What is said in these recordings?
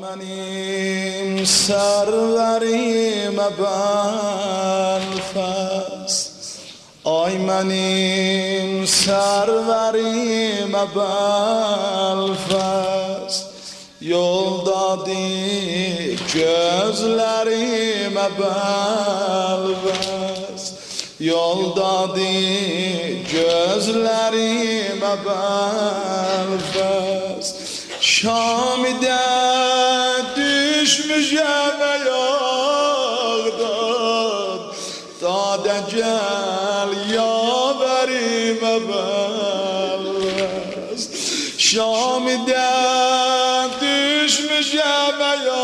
benim serverime belfast, ay benim serverime belfast, yolda dik gözlerime belfast, yolda dik gözlerime belfast. Şam'da düşmüşem ayağdan, dade gel yaverime belfast. Şam'da düşmüşem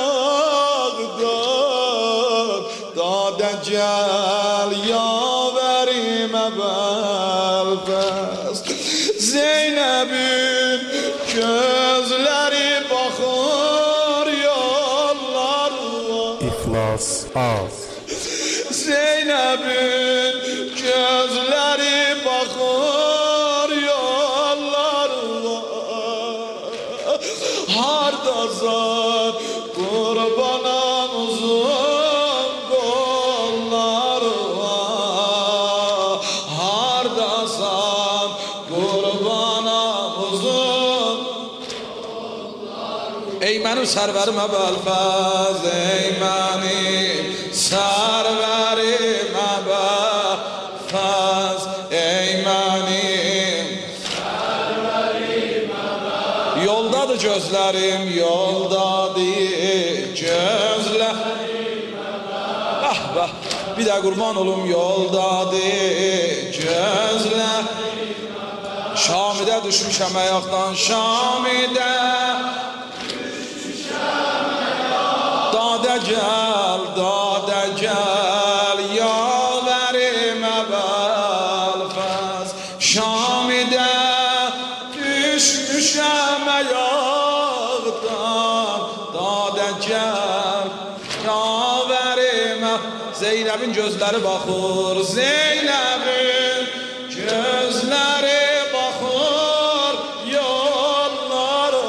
ayağdan, dade gel yaverime belfast. Zeynep'in gözleri bakır yollarla, İhlas az. Zeynep'in gözleri bakır yollarla, hardasan kurbanan uzun kollarla, hardasan kurbanan uzun. Ey benim serverime belfast, ey benim serverime belfast, ey benim serverime belfast. Yoldadır gözlerim, yoldadır gözlerim. Ah bah, bir de kurban olum, yoldadır gözler. Şam'da düşmüşem ayaktan, Şam'da dade gel yaverime belfast. Şam'da düşmüşem ayaktan, dade gel yaverime. Zeynep'in gözleri bakır, Zeynep'in gözleri bakır yollara,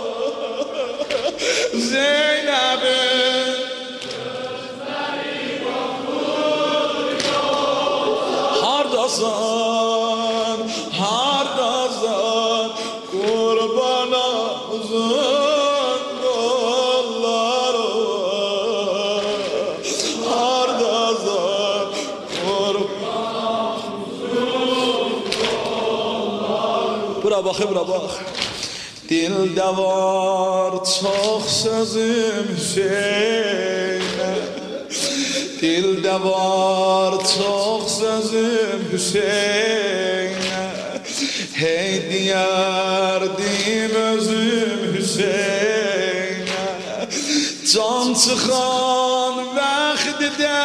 Zeynep'in gözleri bakır yollara. Hardasan, hardasan kurbana uzun kollara, hardasan kurbana uzun kollara. Bura bak, bura bak. Dilde var çok sözüm Hüseyin'e, dilde var çok sözüm Hüseyin'e. Hey diyerdim özüm Hüseyin'e, can çıkan vaxtide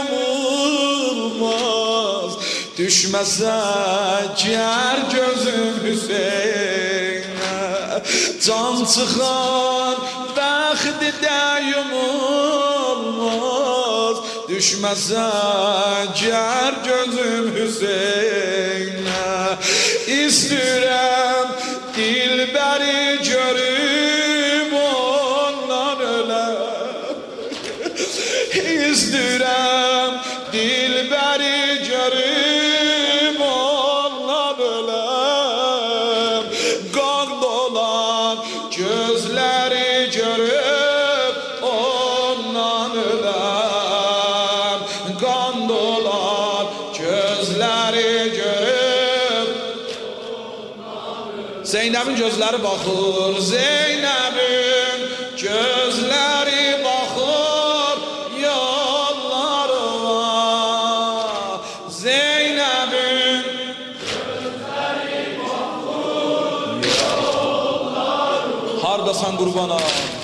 yumulmaz, düşmese ger gözüm Hüseyin'e. Can çıkan vaxtide yumulmaz, düşmese ger gözüm Hüseyin'e. İstürem dilberi görüm ondan ölem, İstürem dilberi görüm ondan ölem. Qan dolan gözleri görüp ondan ölem, qan dolan gözleri görüp ondan ölem. Zeynep'in gözleri bakır, Zeynep'in gözleri bakır yollarına, Zeynep'in gözleri bakır yollarına. Hardasan kurbana.